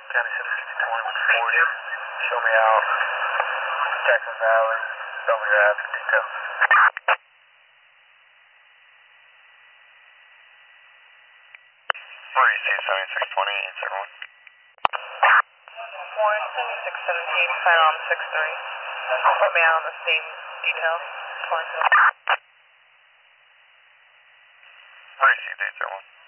County 760-20 Show me out. Jackson Valley, Belvedere Ave, detail. Where do you see 7620, 871? Warren 7617, sign on 63. Put me out on the same detail. Where do you see 871?